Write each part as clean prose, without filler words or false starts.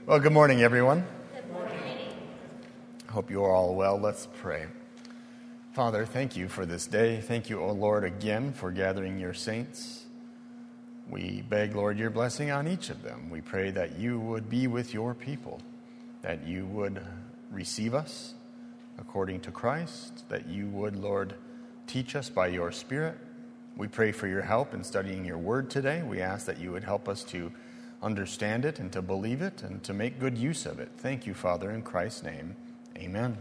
Well, good morning, everyone. Good morning. Hope you are all well. Let's pray. Father, thank you for this day. Thank you, O Lord, again for gathering your saints. We beg, Lord, your blessing on each of them. We pray that you would be with your people, that you would receive us according to Christ, that you would, Lord, teach us by your Spirit. We pray for your help in studying your word today. We ask that you would help us to understand it and to believe it and to make good use of it. Thank you, Father, in Christ's name. Amen.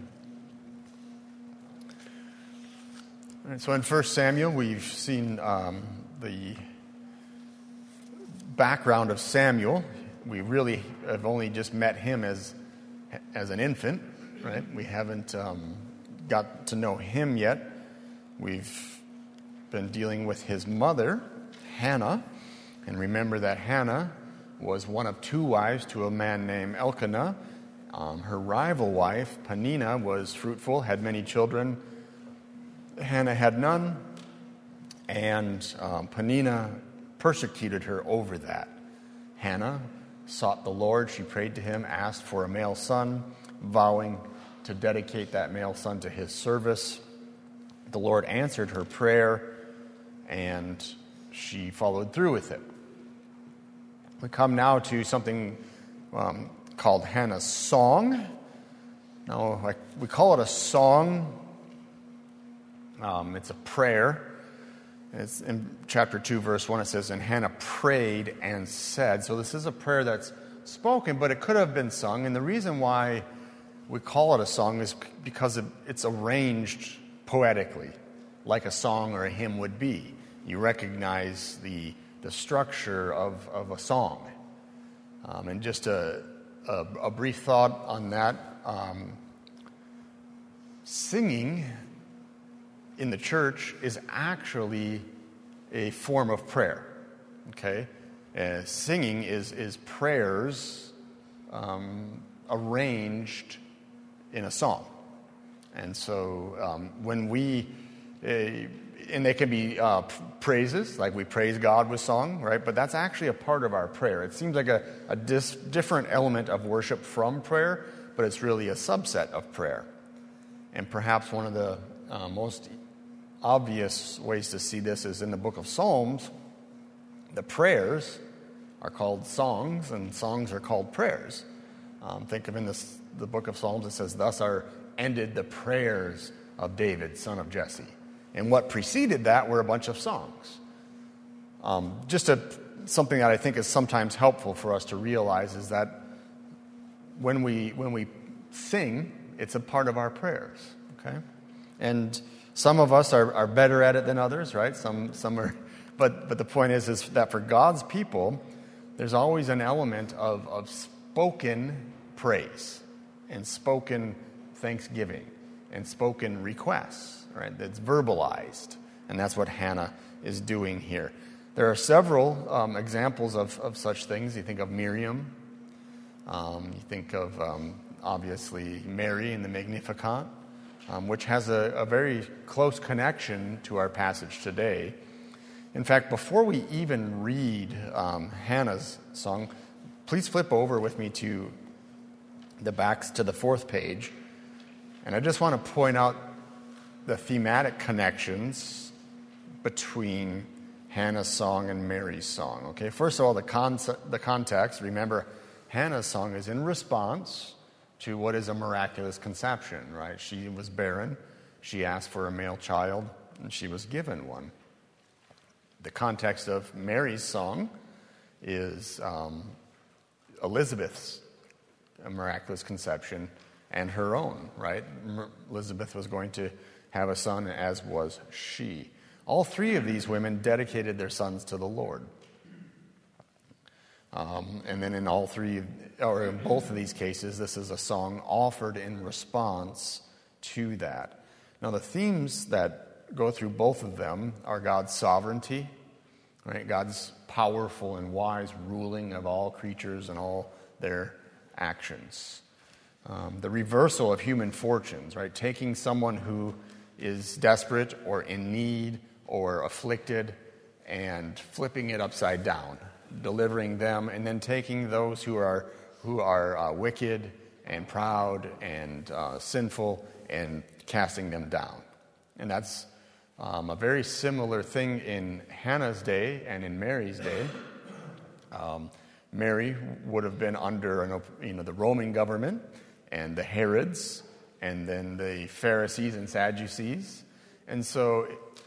All right, so in 1 Samuel, we've seen the background of Samuel. We really have only just met him as an infant, right? We haven't got to know him yet. We've been dealing with his mother, Hannah. And remember that Hannah was one of two wives to a man named Elkanah. Her rival wife, Peninnah, was fruitful, had many children. Hannah had none, and Peninnah persecuted her over that. Hannah sought the Lord. She prayed to him, asked for a male son, vowing to dedicate that male son to his service. The Lord answered her prayer, and she followed through with it. We come now to something called Hannah's song. Now, we call it a song. It's a prayer. It's in chapter 2, verse 1, it says, "And Hannah prayed and said." So this is a prayer that's spoken, but it could have been sung. And the reason why we call it a song is because it's arranged poetically, like a song or a hymn would be. You recognize the structure of a song. And just a brief thought on that. Singing in the church is actually a form of prayer. Okay? Singing is prayers arranged in a song. And so when we... and they can be praises, like we praise God with song, right? But that's actually a part of our prayer. It seems like a different element of worship from prayer, but it's really a subset of prayer. And perhaps one of the most obvious ways to see this is in the book of Psalms. The prayers are called songs, and songs are called prayers. Think of in the book of Psalms, it says, "Thus are ended the prayers of David, son of Jesse." And what preceded that were a bunch of songs. Something that I think is sometimes helpful for us to realize is that when we sing, it's a part of our prayers. Okay, and some of us are better at it than others, right? Some are, but the point is that for God's people, there's always an element of spoken praise and spoken thanksgiving and spoken requests. Right, that's verbalized, and that's what Hannah is doing here. There are several examples of such things. You think of Miriam. You think of, obviously, Mary in the Magnificat, which has a very close connection to our passage today. In fact, before we even read Hannah's song, please flip over with me to the fourth page. And I just want to point out the thematic connections between Hannah's song and Mary's song. Okay, first of all, the context. Remember, Hannah's song is in response to what is a miraculous conception, right? She was barren. She asked for a male child, and she was given one. The context of Mary's song is Elizabeth's miraculous conception and her own, right? Elizabeth was going to have a son, as was she. All three of these women dedicated their sons to the Lord. And then in both of these cases, this is a song offered in response to that. Now, the themes that go through both of them are God's sovereignty, right? God's powerful and wise ruling of all creatures and all their actions. The reversal of human fortunes, right? Taking someone who is desperate or in need or afflicted and flipping it upside down, delivering them, and then taking those who are who are wicked and proud and sinful and casting them down. And that's a very similar thing in Hannah's day and in Mary's day. Mary would have been under the Roman government and the Herods and then the Pharisees and Sadducees. And so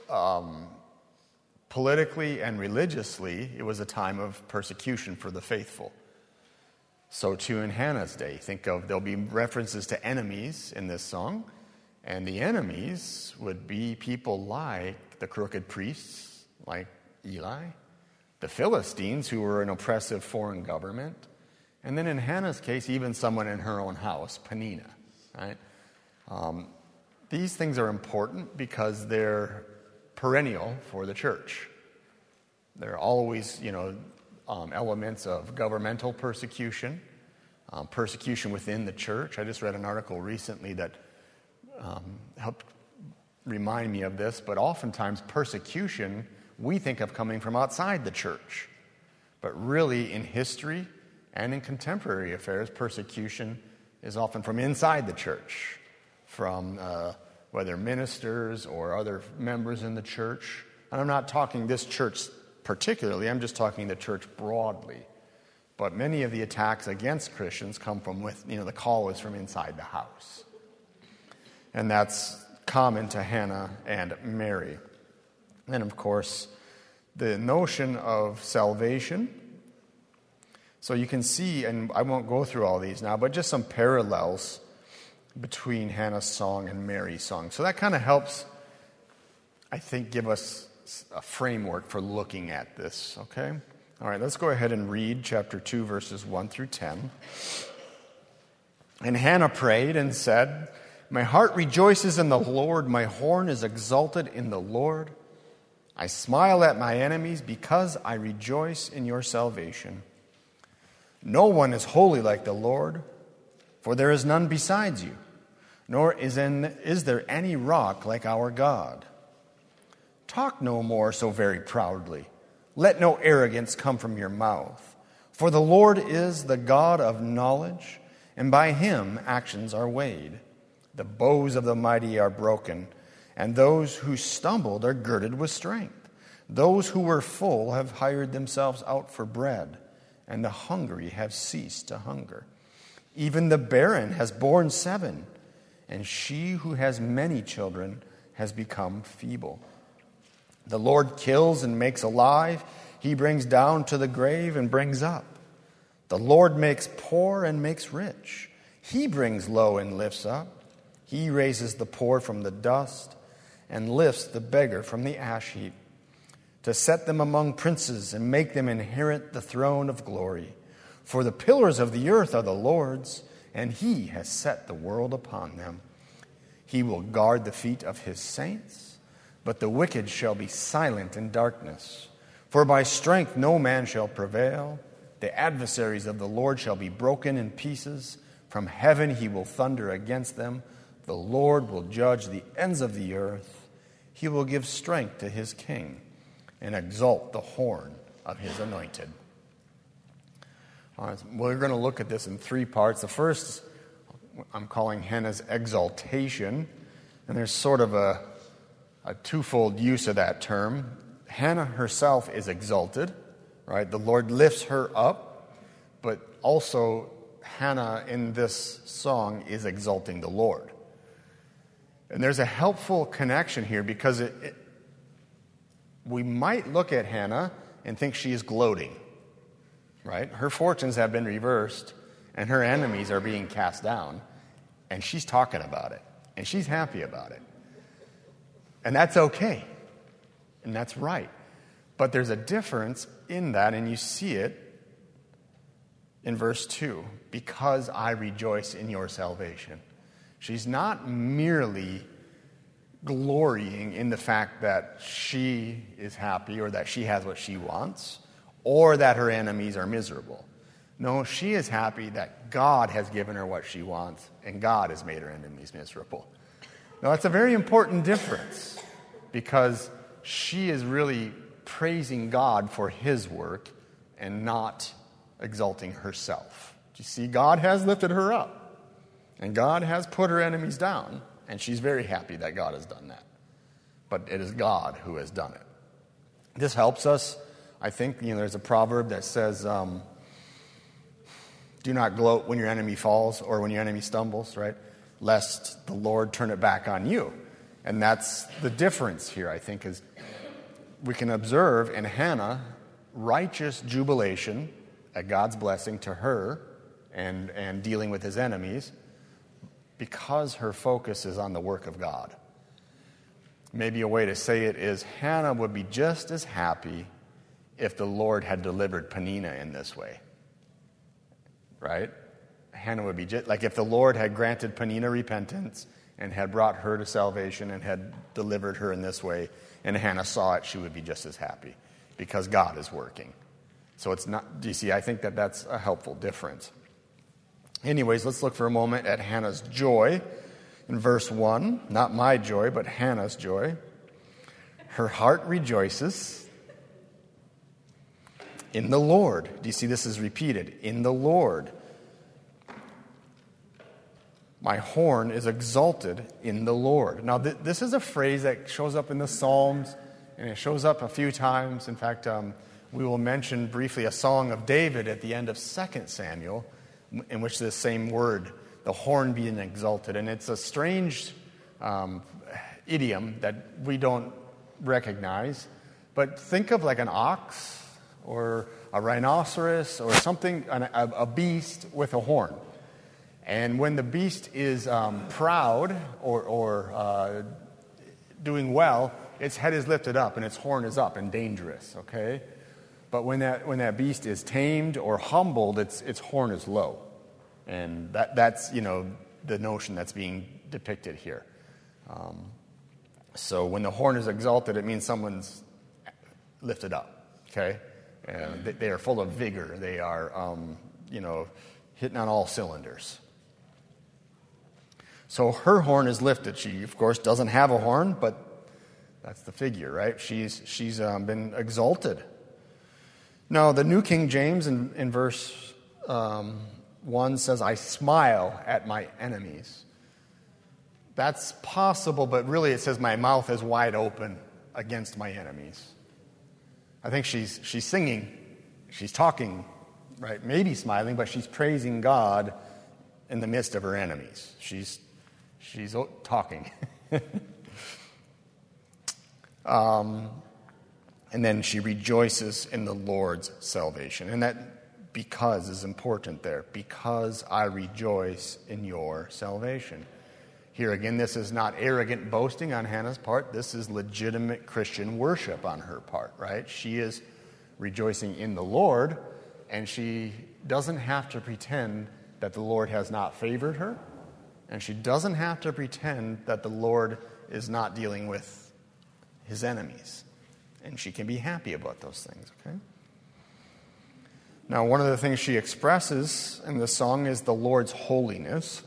politically and religiously, it was a time of persecution for the faithful. So too in Hannah's day. There'll be references to enemies in this song, and the enemies would be people like the crooked priests, like Eli, the Philistines, who were an oppressive foreign government, and then in Hannah's case, even someone in her own house, Peninnah, right? These things are important because they're perennial for the church. There are always, elements of governmental persecution, persecution within the church. I just read an article recently that helped remind me of this, but oftentimes persecution we think of coming from outside the church. But really in history and in contemporary affairs, persecution is often from inside the church, from whether ministers or other members in the church. And I'm not talking this church particularly, I'm just talking the church broadly. But many of the attacks against Christians come from the call is from inside the house. And that's common to Hannah and Mary. And of course, the notion of salvation. So you can see, and I won't go through all these now, but just some parallels between Hannah's song and Mary's song. So that kind of helps, I think, give us a framework for looking at this, okay? All right, let's go ahead and read chapter 2, verses 1 through 10. And Hannah prayed and said, "My heart rejoices in the Lord, my horn is exalted in the Lord. I smile at my enemies because I rejoice in your salvation. No one is holy like the Lord, for there is none besides you, nor is there any rock like our God. Talk no more so very proudly. Let no arrogance come from your mouth. For the Lord is the God of knowledge, and by him actions are weighed. The bows of the mighty are broken, and those who stumbled are girded with strength. Those who were full have hired themselves out for bread, and the hungry have ceased to hunger. Even the barren has borne 7, and she who has many children has become feeble. The Lord kills and makes alive. He brings down to the grave and brings up. The Lord makes poor and makes rich. He brings low and lifts up. He raises the poor from the dust and lifts the beggar from the ash heap, to set them among princes and make them inherit the throne of glory. For the pillars of the earth are the Lord's, and he has set the world upon them. He will guard the feet of his saints, but the wicked shall be silent in darkness. For by strength no man shall prevail. The adversaries of the Lord shall be broken in pieces. From heaven he will thunder against them. The Lord will judge the ends of the earth. He will give strength to his king and exalt the horn of his anointed. All right, we're going to look at this in 3 parts. The first I'm calling Hannah's exaltation, and there's sort of a twofold use of that term. Hannah herself is exalted, right? The Lord lifts her up, but also Hannah in this song is exalting the Lord. And there's a helpful connection here because we might look at Hannah and think she is gloating, right? Her fortunes have been reversed and her enemies are being cast down, and she's talking about it, and she's happy about it. And that's okay, and that's right. But there's a difference in that, and you see it in verse 2, because I rejoice in your salvation. She's not merely glorying in the fact that she is happy or that she has what she wants or that her enemies are miserable. No, she is happy that God has given her what she wants and God has made her enemies miserable. Now, that's a very important difference because she is really praising God for his work and not exalting herself. You see, God has lifted her up, and God has put her enemies down, and she's very happy that God has done that. But it is God who has done it. This helps us. I think, there's a proverb that says, do not gloat when your enemy falls or when your enemy stumbles, right? Lest the Lord turn it back on you. And that's the difference here, I think, is we can observe in Hannah righteous jubilation at God's blessing to her and dealing with his enemies because her focus is on the work of God. Maybe a way to say it is Hannah would be just as happy if the Lord had delivered Peninnah in this way. Right? Hannah would be just like if the Lord had granted Peninnah repentance and had brought her to salvation and had delivered her in this way, and Hannah saw it, she would be just as happy because God is working. So it's not, do you see, I think that's a helpful difference. Anyways, let's look for a moment at Hannah's joy. In verse 1, not my joy, but Hannah's joy. Her heart rejoices in the Lord. Do you see this is repeated? In the Lord. My horn is exalted in the Lord. Now, this is a phrase that shows up in the Psalms, and it shows up a few times. In fact, we will mention briefly a song of David at the end of 2 Samuel, in which this same word, the horn being exalted. And it's a strange idiom that we don't recognize. But think of like an ox or a rhinoceros or something, a beast with a horn. And when the beast is proud or doing well, its head is lifted up and its horn is up and dangerous, okay? But when that beast is tamed or humbled, its horn is low. And that's the notion that's being depicted here. So when the horn is exalted, it means someone's lifted up, okay? They are full of vigor. They are, hitting on all cylinders. So her horn is lifted. She, of course, doesn't have a horn, but that's the figure, right? She's been exalted. Now, the New King James in verse 1 says, I smile at my enemies. That's possible, but really it says my mouth is wide open against my enemies. I think she's singing, she's talking, right? Maybe smiling, but she's praising God in the midst of her enemies. She's talking. And then she rejoices in the Lord's salvation. And that because is important there. Because I rejoice in your salvation. Here again, this is not arrogant boasting on Hannah's part. This is legitimate Christian worship on her part, right? She is rejoicing in the Lord, and she doesn't have to pretend that the Lord has not favored her, and she doesn't have to pretend that the Lord is not dealing with his enemies. And she can be happy about those things, okay? Now, one of the things she expresses in the song is the Lord's holiness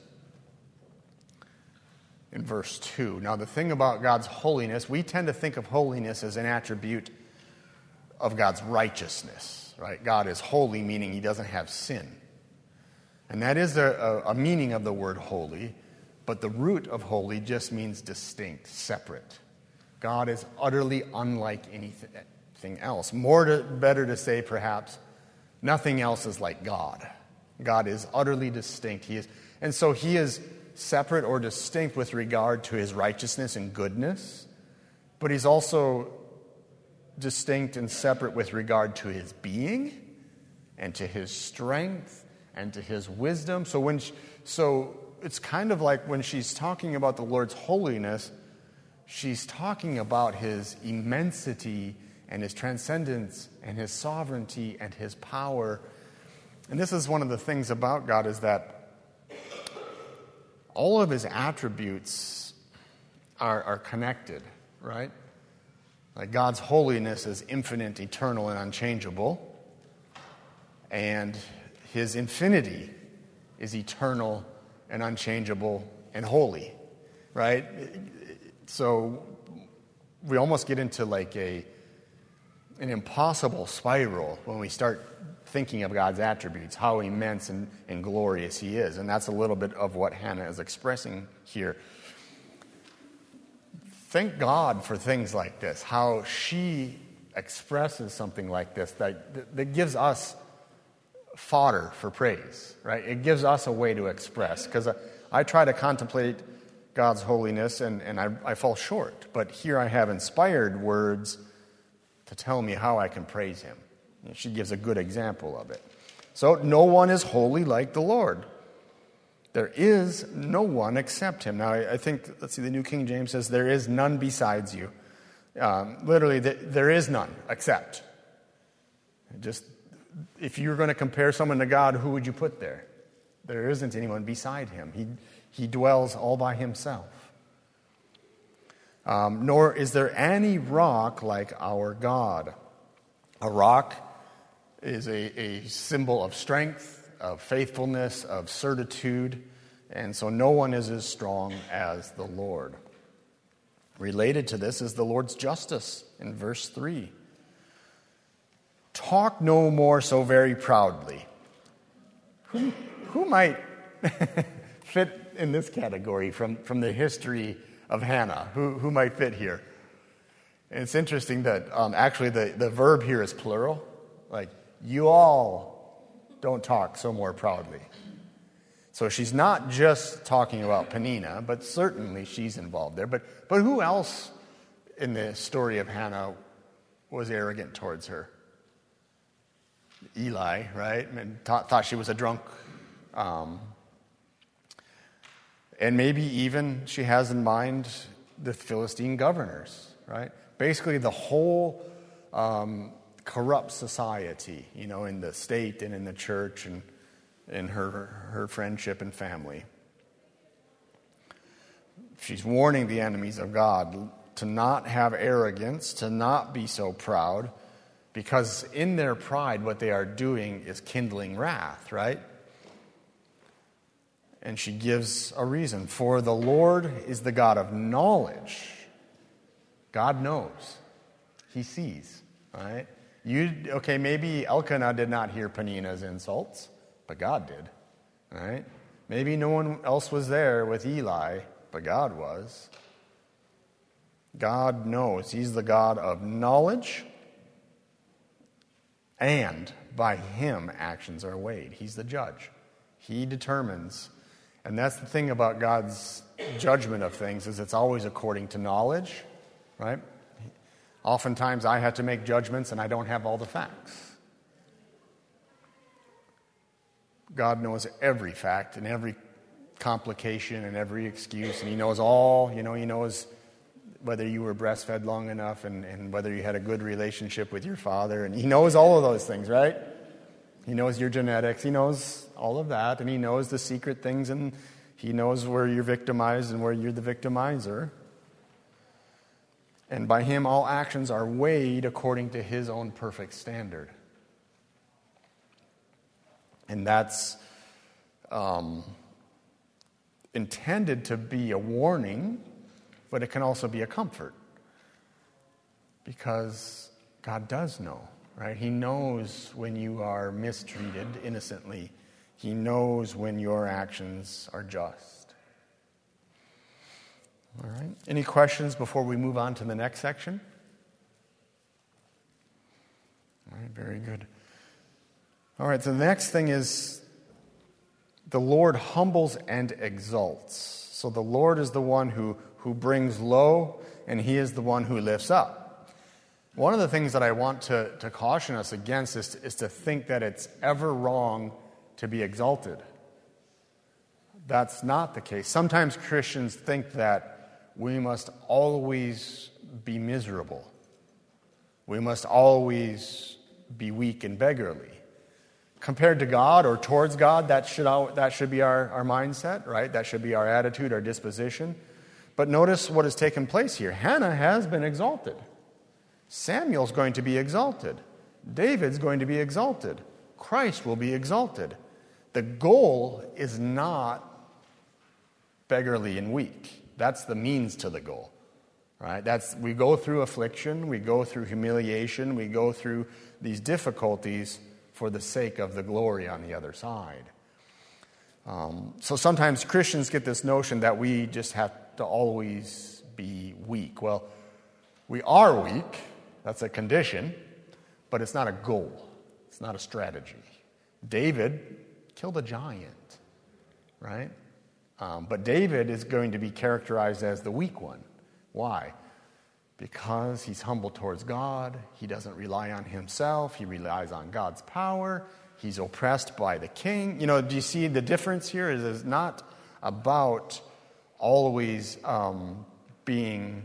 in verse 2. Now, the thing about God's holiness, we tend to think of holiness as an attribute of God's righteousness, right? God is holy, meaning he doesn't have sin. And that is a meaning of the word holy, but the root of holy just means distinct, separate. God is utterly unlike anything else. Better to say, perhaps, nothing else is like God. God is utterly distinct. And so he is separate or distinct with regard to his righteousness and goodness, but he's also distinct and separate with regard to his being and to his strength and to his wisdom. So it's kind of like when she's talking about the Lord's holiness, she's talking about his immensity and his transcendence and his sovereignty and his power. And this is one of the things about God, is that all of his attributes are connected, right? Like God's holiness is infinite, eternal, and unchangeable. And his infinity is eternal and unchangeable and holy, right? So we almost get into like a an impossible spiral when we start thinking of God's attributes, how immense and glorious he is. And that's a little bit of what Hannah is expressing here. Thank God for things like this, how she expresses something like this that gives us fodder for praise, right? It gives us a way to express, because I try to contemplate God's holiness and I fall short, but here I have inspired words to tell me how I can praise him. And she gives a good example of it. So no one is holy like the Lord. There is no one except him. Now, I think, let's see, the New King James says, there is none besides you. Literally, there is none except. Just, if you're going to compare someone to God, who would you put there? There isn't anyone beside him. He dwells all by himself. Nor is there any rock like our God. A rock is a symbol of strength, of faithfulness, of certitude, and so no one is as strong as the Lord. Related to this is the Lord's justice in verse 3. Talk no more so very proudly. Who might fit in this category from the history of Hannah? Who might fit here? And it's interesting that actually the verb here is plural. Like, you all don't talk so more proudly. So she's not just talking about Peninnah, but certainly she's involved there. But who else in the story of Hannah was arrogant towards her? Eli, right? And thought she was a drunk. And maybe even she has in mind the Philistine governors, right? Basically the whole corrupt society, in the state and in the church and in her friendship and family. She's warning the enemies of God to not have arrogance, to not be so proud, because in their pride what they are doing is kindling wrath, right? And she gives a reason. For the Lord is the God of knowledge. God knows. He sees, right? Maybe Elkanah did not hear Peninnah's insults, but God did, right? Maybe no one else was there with Eli, but God was. God knows. He's the God of knowledge, and by him actions are weighed. He's the judge. He determines. And that's the thing about God's judgment of things, is it's always according to knowledge, right? Oftentimes I have to make judgments and I don't have all the facts. God knows every fact and every complication and every excuse, and he knows all. He knows whether you were breastfed long enough and whether you had a good relationship with your father, and he knows all of those things, right? He knows your genetics, he knows all of that, and he knows the secret things, and he knows where you're victimized and where you're the victimizer. And by him all actions are weighed according to his own perfect standard. And that's intended to be a warning, but it can also be a comfort. Because God does know, right? He knows when you are mistreated innocently. He knows when your actions are just. All right. Any questions before we move on to the next section? All right, very good. All right, so the next thing is the Lord humbles and exalts. So the Lord is the one who brings low, and he is the one who lifts up. One of the things that I want to caution us against is to think that it's ever wrong to be exalted. That's not the case. Sometimes Christians think that we must always be miserable. We must always be weak and beggarly. Compared to God or towards God, that should be our mindset, right? That should be our attitude, our disposition. But notice what has taken place here. Hannah has been exalted. Samuel's going to be exalted. David's going to be exalted. Christ will be exalted. The goal is not beggarly and weak. That's the means to the goal. right? We go through affliction, we go through humiliation, we go through these difficulties for the sake of the glory on the other side. So sometimes Christians get this notion that we just have to always be weak. Well, we are weak. That's a condition, but it's not a goal. It's not a strategy. David killed a giant, right? But David is going to be characterized as the weak one. Why? Because he's humble towards God. He doesn't rely on himself. He relies on God's power. He's oppressed by the king. Do you see the difference here? It's not about always being,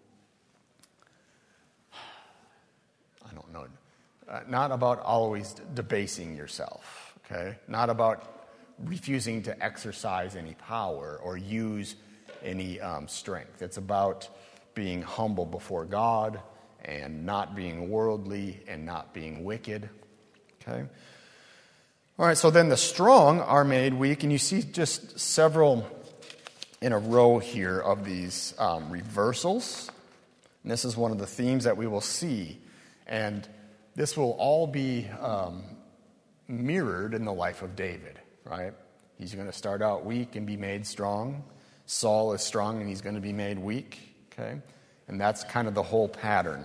not about always debasing yourself, okay? Not about refusing to exercise any power or use any strength. It's about being humble before God and not being worldly and not being wicked, okay? All right, so then the strong are made weak, and you see just several in a row here of these reversals. And this is one of the themes that we will see, and this will all be mirrored in the life of David, right? He's going to start out weak and be made strong. Saul is strong and he's going to be made weak, okay? And that's kind of the whole pattern.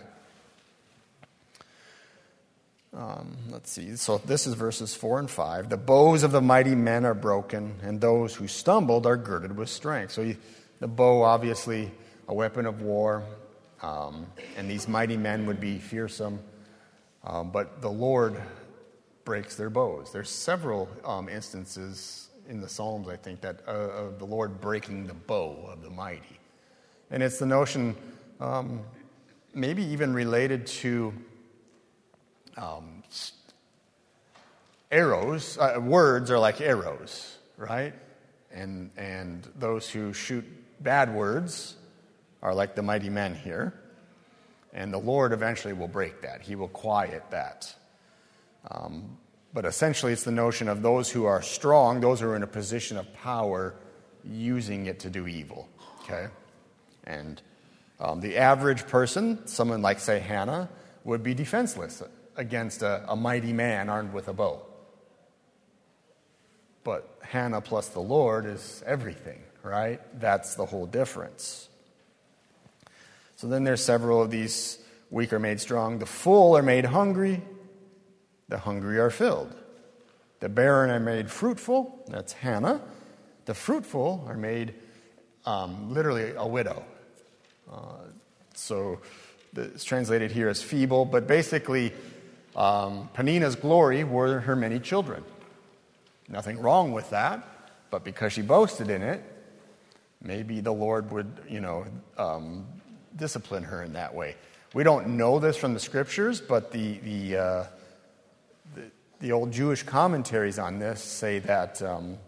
Let's see. So this is verses 4 and 5. The bows of the mighty men are broken, and those who stumbled are girded with strength. So the bow, obviously, a weapon of war, and these mighty men would be fearsome. But the Lord breaks their bows. There's several instances in the Psalms, I think, that of the Lord breaking the bow of the mighty. And it's the notion, maybe even related to arrows. Words are like arrows, right? And those who shoot bad words are like the mighty men here. And the Lord eventually will break that. He will quiet that. But essentially it's the notion of those who are strong, those who are in a position of power, using it to do evil, okay? And the average person, someone like, say, Hannah, would be defenseless against a mighty man armed with a bow. But Hannah plus the Lord is everything, right? That's the whole difference. So then there's several of these weak are made strong. The full are made hungry. The hungry are filled. The barren are made fruitful. That's Hannah. The fruitful are made literally a widow. So it's translated here as feeble, but basically Peninnah's glory were her many children. Nothing wrong with that, but because she boasted in it, maybe the Lord would, discipline her in that way. We don't know this from the scriptures, but the old Jewish commentaries on this say that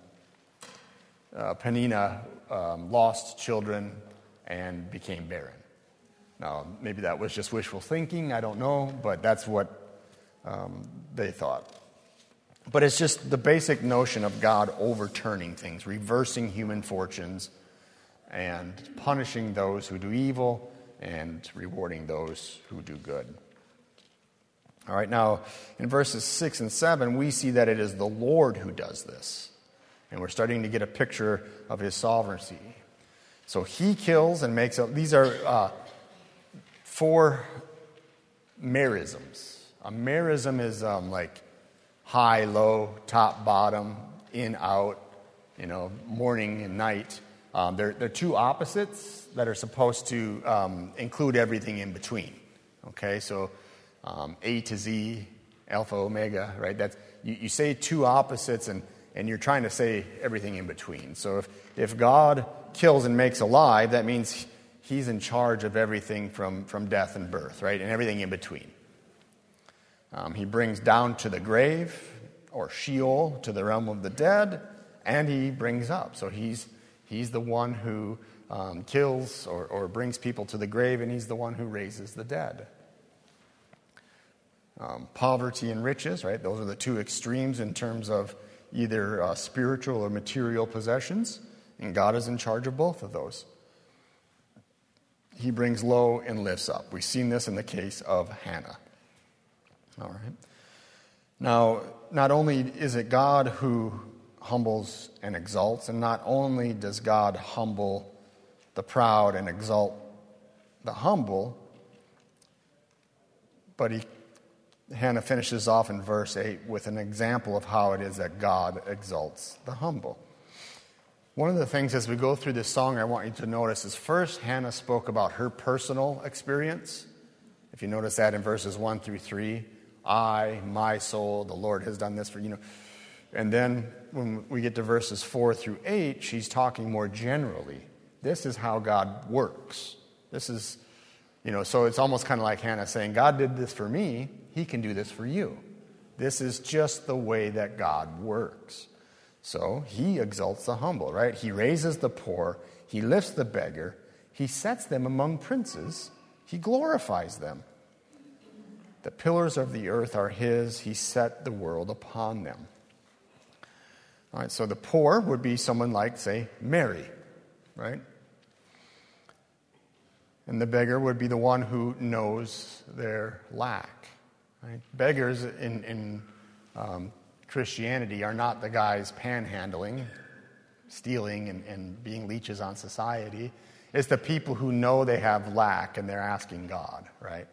Peninnah lost children and became barren. Now, maybe that was just wishful thinking, I don't know, but that's what they thought. But it's just the basic notion of God overturning things, reversing human fortunes, and punishing those who do evil and rewarding those who do good. All right, now in verses 6 and 7, we see that it is the Lord who does this. And we're starting to get a picture of his sovereignty. So he kills and makes up. These are 4 merisms. A merism is like high, low, top, bottom, in, out, morning and night. They're 2 opposites that are supposed to include everything in between. Okay, so A to Z, alpha, omega, right? That's you say 2 opposites and you're trying to say everything in between. So if God kills and makes alive, that means he's in charge of everything from death and birth, right? And everything in between. He brings down to the grave, or Sheol, to the realm of the dead, and he brings up. So he's the one who kills or brings people to the grave, and he's the one who raises the dead. Poverty and riches, right? Those are the 2 extremes in terms of either spiritual or material possessions, and God is in charge of both of those. he brings low and lifts up. We've seen this in the case of Hannah. All right. Now, not only is it God who humbles and exalts, and not only does God humble the proud and exalt the humble, but Hannah finishes off in verse 8 with an example of how it is that God exalts the humble. One of the things as we go through this song I want you to notice is first Hannah spoke about her personal experience. If you notice that in verses 1 through 3, my soul, the Lord has done this for you. And then when we get to verses 4 through 8, she's talking more generally. This is how God works. This is, so it's almost kind of like Hannah saying, God did this for me, he can do this for you. This is just the way that God works. So he exalts the humble, right? He raises the poor, he lifts the beggar, he sets them among princes, he glorifies them. The pillars of the earth are his, he set the world upon them. All right, so the poor would be someone like, say, Mary, right? And the beggar would be the one who knows their lack. Right? Beggars in Christianity are not the guys panhandling, stealing, and being leeches on society. It's the people who know they have lack and they're asking God, right?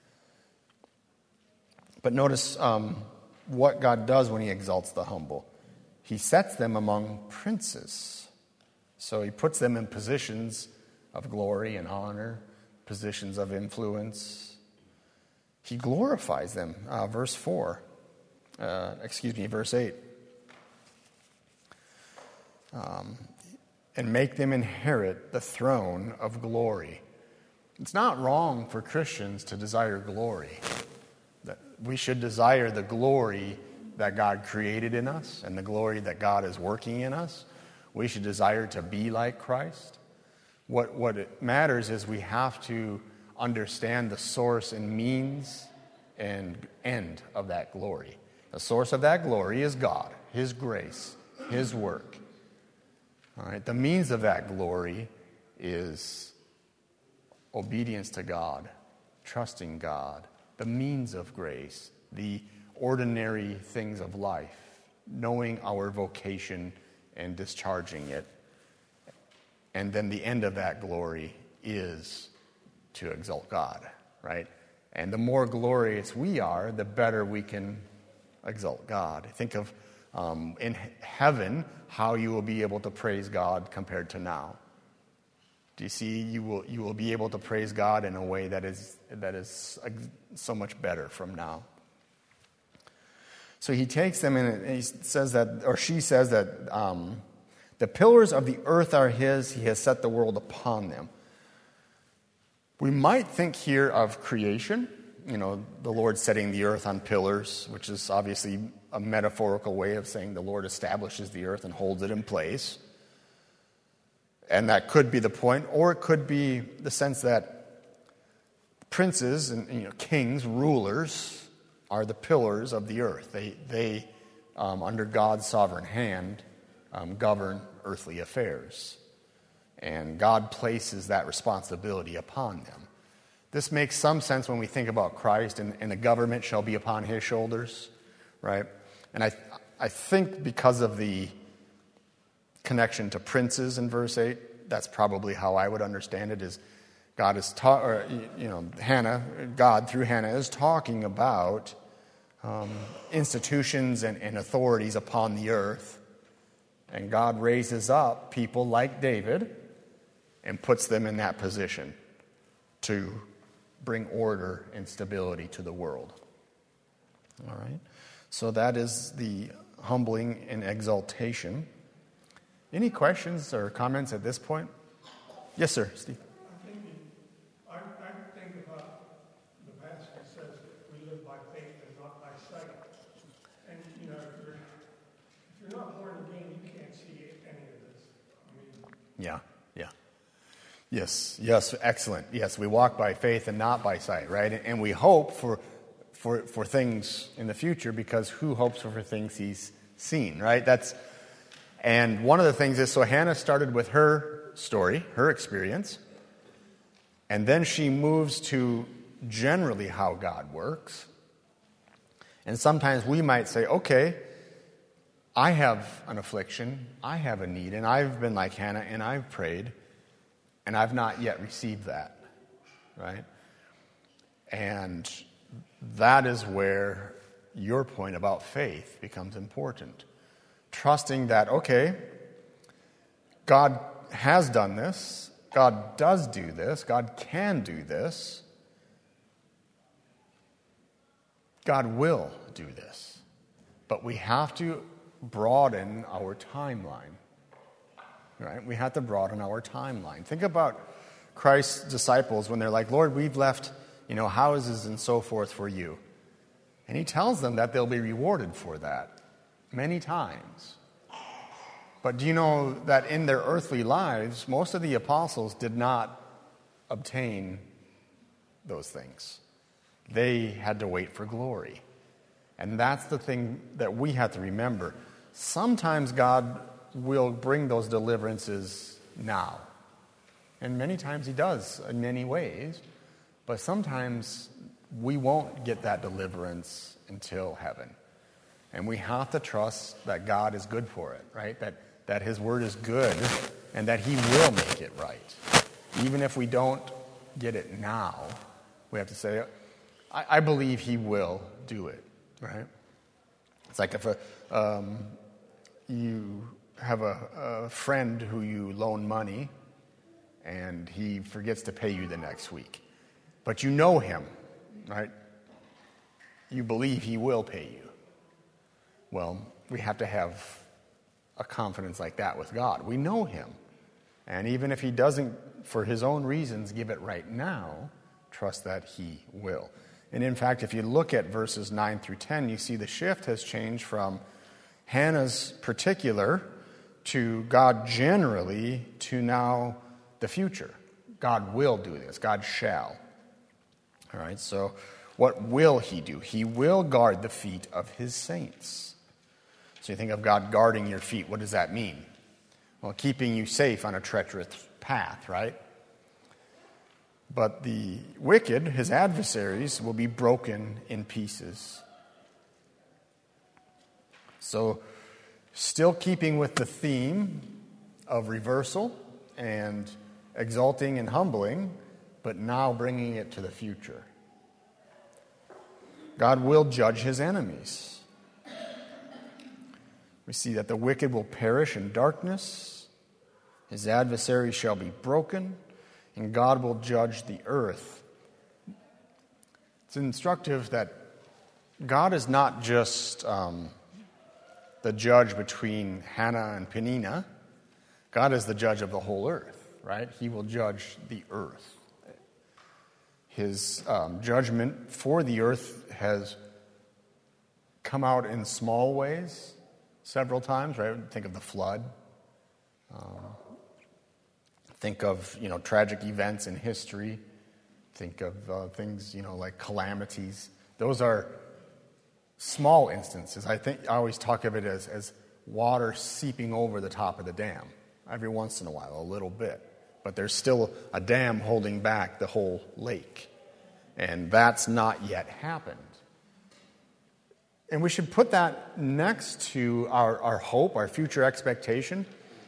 But notice what God does when he exalts the humble. He sets them among princes. So he puts them in positions of glory and honor, positions of influence. He glorifies them. Verse 8. And make them inherit the throne of glory. It's not wrong for Christians to desire glory. We should desire the glory that God created in us and the glory that God is working in us. We should desire to be like Christ. What it matters is we have to understand the source and means and end of that glory. The source of that glory is God, his grace, his work. All right, the means of that glory is obedience to God, trusting God, the means of grace, the ordinary things of life, knowing our vocation and discharging it. And then the end of that glory is to exalt God, right? And the more glorious we are, the better we can exalt God. Think of in heaven how you will be able to praise God compared to now. Do you see? You will be able to praise God in a way that is so much better from now. So he takes them and he says that, or she says that the pillars of the earth are his. He has set the world upon them. We might think here of creation. The Lord setting the earth on pillars, which is obviously a metaphorical way of saying the Lord establishes the earth and holds it in place. And that could be the point, or it could be the sense that princes and kings, rulers, are the pillars of the earth. They under God's sovereign hand, govern earthly affairs. And God places that responsibility upon them. This makes some sense when we think about Christ and the government shall be upon his shoulders, right? And I think because of the connection to princes in verse 8, that's probably how I would understand it, is God is God through Hannah is talking about institutions and authorities upon the earth. And God raises up people like David and puts them in that position to bring order and stability to the world. All right? So that is the humbling and exaltation. Any questions or comments at this point? Yes, sir, Steve. I think about the passage that says that we live by faith and not by sight. And, if you're not born again, you can't see any of this. Yeah. Yes, excellent. Yes, we walk by faith and not by sight, right? And we hope for things in the future, because who hopes for things he's seen, right? And one of the things is, so Hannah started with her story, her experience, And then she moves to generally how God works. And sometimes we might say, okay, I have an affliction, I have a need, and I've been like Hannah, and I've prayed, and I've not yet received that, right? And that is where your point about faith becomes important. Trusting that, okay, God has done this, God does do this, God can do this, God will do this. But we have to broaden our timeline, right? We have to broaden our timeline. Think about Christ's disciples when they're like, Lord, we've left, houses and so forth for you. And he tells them that they'll be rewarded for that many times. But do you know that in their earthly lives, most of the apostles did not obtain those things. They had to wait for glory. And that's the thing that we have to remember. Sometimes God will bring those deliverances now. And many times he does in many ways. But sometimes we won't get that deliverance until heaven. And we have to trust that God is good for it, right? That his word is good and that he will make it right. Even if we don't get it now, we have to say, I believe he will do it, right? It's like if you have a friend who you loan money and he forgets to pay you the next week. But you know him, right? You believe he will pay you. Well, we have to have a confidence like that with God. We know him. And even if he doesn't, for his own reasons, give it right now, trust that he will. And in fact, if you look at verses 9 through 10, you see the shift has changed from Hannah's particular to God generally to now the future. God will do this. God shall. All right, so what will he do? He will guard the feet of his saints. So you think of God guarding your feet. What does that mean? Well, keeping you safe on a treacherous path, right? But the wicked, his adversaries, will be broken in pieces. So, still keeping with the theme of reversal and exalting and humbling, but now bringing it to the future. God will judge his enemies. We see that the wicked will perish in darkness, his adversaries shall be broken, and God will judge the earth. It's instructive that God is not just the judge between Hannah and Peninnah. God is the judge of the whole earth, right? He will judge the earth. His judgment for the earth has come out in small ways several times, right? Think of the flood. Think of, tragic events in history. Think of things, like calamities. Those are small instances. I always talk of it as water seeping over the top of the dam. Every once in a while, a little bit. But there's still a dam holding back the whole lake. And that's not yet happened. And we should put that next to our hope, our future expectation.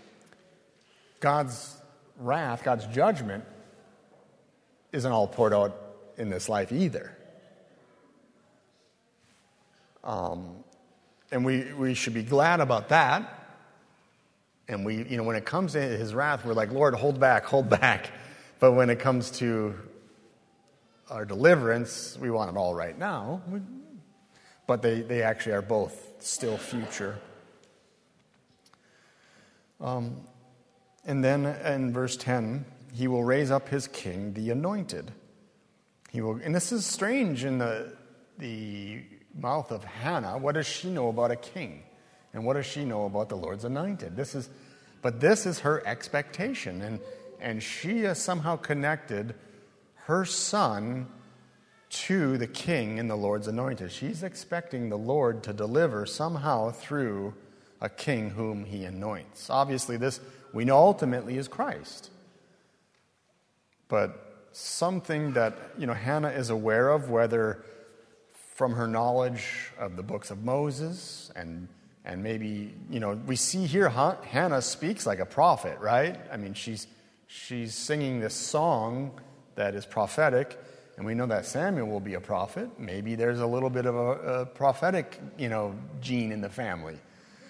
God's wrath, God's judgment, isn't all poured out in this life either. And we should be glad about that. And we, when it comes to his wrath, we're like, Lord, hold back, hold back. But when it comes to our deliverance, we want it all right now. But they actually are both still future. And then in verse 10, he will raise up his king, the anointed. He will, and this is strange in the mouth of Hannah. What does she know about a king? And what does she know about the Lord's anointed? This is her expectation. And she has somehow connected her son to the king and the Lord's anointed. She's expecting the Lord to deliver somehow through a king whom he anoints. Obviously, this we know ultimately is Christ. But something that, Hannah is aware of, whether from her knowledge of the books of Moses and maybe, we see here Hannah speaks like a prophet, right? I mean, she's singing this song that is prophetic, and we know that Samuel will be a prophet. Maybe there's a little bit of a prophetic, gene in the family.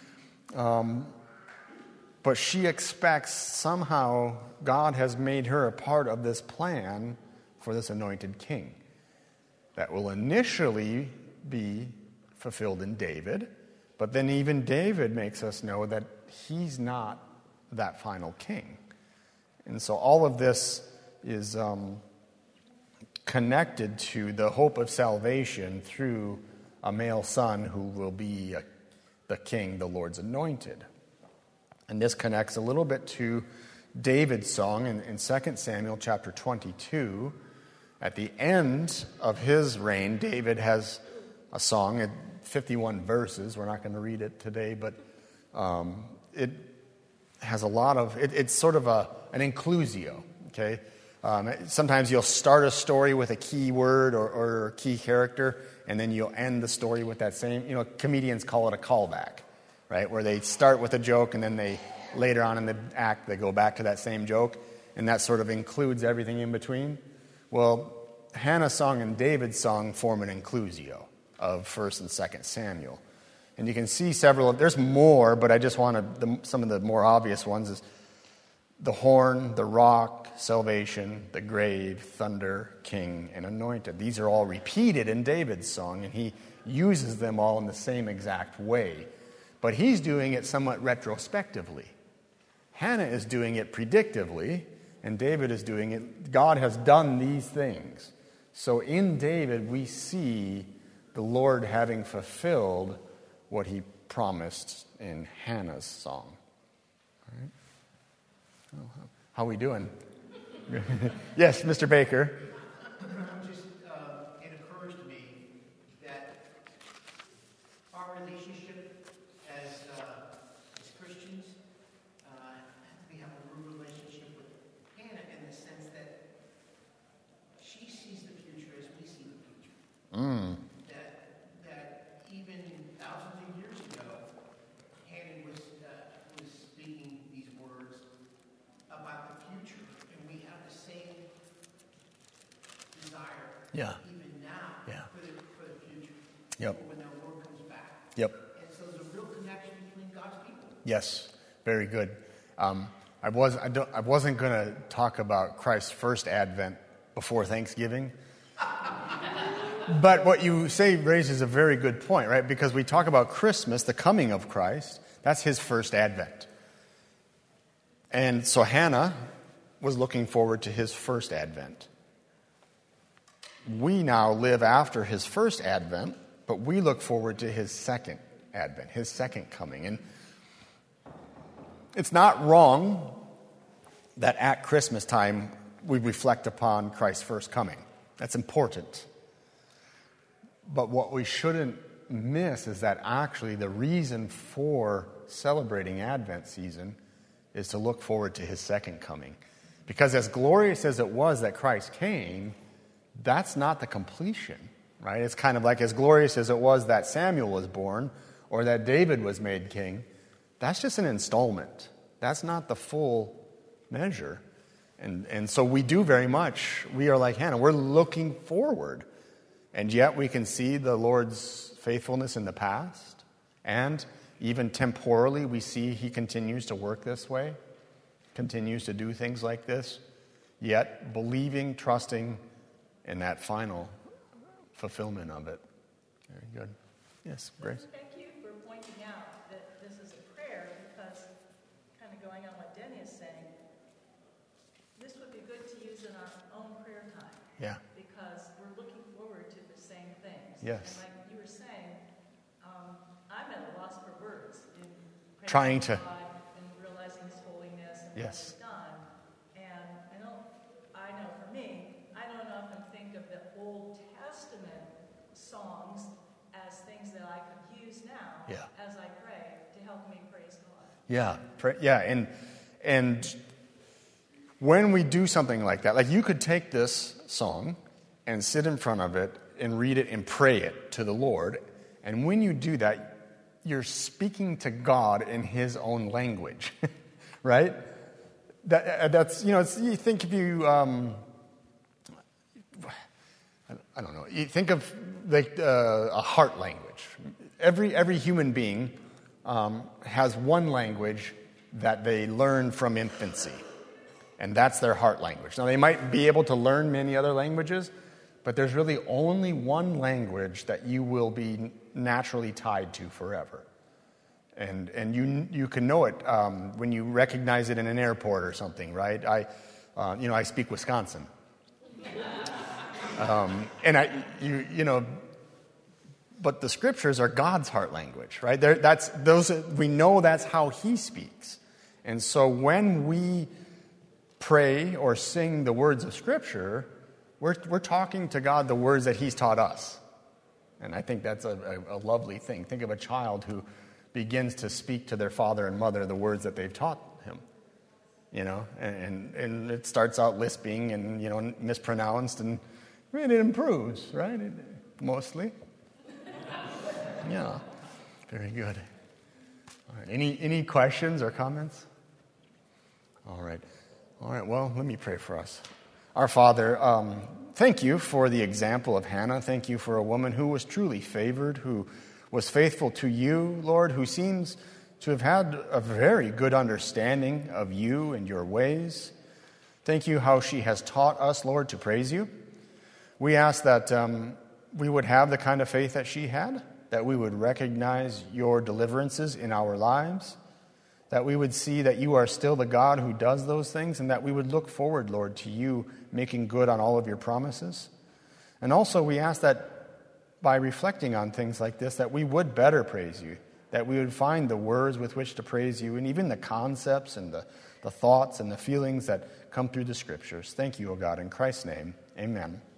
But she expects somehow God has made her a part of this plan for this anointed king that will initially be fulfilled in David, but then even David makes us know that he's not that final king. And so all of this is connected to the hope of salvation through a male son who will be the king, the Lord's anointed. And this connects a little bit to David's song in 2 Samuel chapter 22. At the end of his reign, David has a song at 51 verses. We're not going to read it today, but it has a lot of, it's sort of an inclusio, okay? Sometimes you'll start a story with a key word or a key character, and then you'll end the story with that same, comedians call it a callback, right? Where they start with a joke, and then they, later on in the act, they go back to that same joke, and that sort of includes everything in between. Well, Hannah's song and David's song form an inclusio of 1st and 2nd Samuel. And you can see there's more, but I just wanted some of the more obvious ones is the horn, the rock, salvation, the grave, thunder, king, and anointed. These are all repeated in David's song, and he uses them all in the same exact way. But he's doing it somewhat retrospectively. Hannah is doing it predictively, and David is doing it. God has done these things. So in David, we see the Lord having fulfilled what he promised in Hannah's song. All right. How are we doing? Yes, Mr. Baker. It occurs to me that our relationship as Christians, we have a real relationship with Hannah in the sense that she sees the future as we see the future. That even thousands of years ago, Hannah was speaking these words about the future, and we have the same desire, even now, for the future. Yep. When the Lord comes back. Yep. And so there's a real connection between God's people. Yes, very good. I wasn't going to talk about Christ's first advent before Thanksgiving. But what you say raises a very good point, right? Because we talk about Christmas, the coming of Christ. That's his first advent. And so Hannah was looking forward to his first advent. We now live after his first advent, but we look forward to his second advent, his second coming. And it's not wrong that at Christmas time we reflect upon Christ's first coming. That's important. But what we shouldn't miss is that actually the reason for celebrating Advent season is to look forward to his second coming. Because as glorious as it was that Christ came, that's not the completion, right? It's kind of like as glorious as it was that Samuel was born or that David was made king, that's just an installment. That's not the full measure. And so we do very much, we are like Hannah, we're looking forward. And yet we can see the Lord's faithfulness in the past. And even temporally, we see he continues to work this way, continues to do things like this, yet believing, trusting in that final fulfillment of it. Very good. Yes, Grace? Thank you for pointing out that this is a prayer because, kind of going on what Denny is saying, this would be good to use in our own prayer time. Yeah. Because we're looking forward to the same things. Yes. And like you were saying, I'm at a loss for words in Trying to. God and realizing his holiness and what he's done. And I know for me, I don't often think of the Old Testament songs as things that I could use now as I pray to help me praise God. Yeah, and when we do something like that, like you could take this song and sit in front of it and read it and pray it to the Lord. And when you do that, you're speaking to God in his own language, right? That's, you think if you, I don't know, you think of like a heart language. Every human being has one language that they learn from infancy, and that's their heart language. Now, they might be able to learn many other languages, but there's really only one language that you will be naturally tied to forever. And you can know it when you recognize it in an airport or something, right? I speak Wisconsin. But the scriptures are God's heart language, right? We know that's how he speaks. And so when we pray or sing the words of scripture, we're talking to God the words that he's taught us. And I think that's a lovely thing. Think of a child who begins to speak to their father and mother the words that they've taught him. And it starts out lisping and, mispronounced, and it improves, right? Mostly. Yeah, very good. All right. Any questions or comments? All right. Well, let me pray for us. Our Father, thank you for the example of Hannah. Thank you for a woman who was truly favored, who was faithful to you, Lord, who seems to have had a very good understanding of you and your ways. Thank you how she has taught us, Lord, to praise you. We ask that we would have the kind of faith that she had, that we would recognize your deliverances in our lives, that we would see that you are still the God who does those things, and that we would look forward, Lord, to you making good on all of your promises. And also we ask that by reflecting on things like this, that we would better praise you, that we would find the words with which to praise you, and even the concepts and the thoughts and the feelings that come through the scriptures. Thank you, O God, in Christ's name, amen.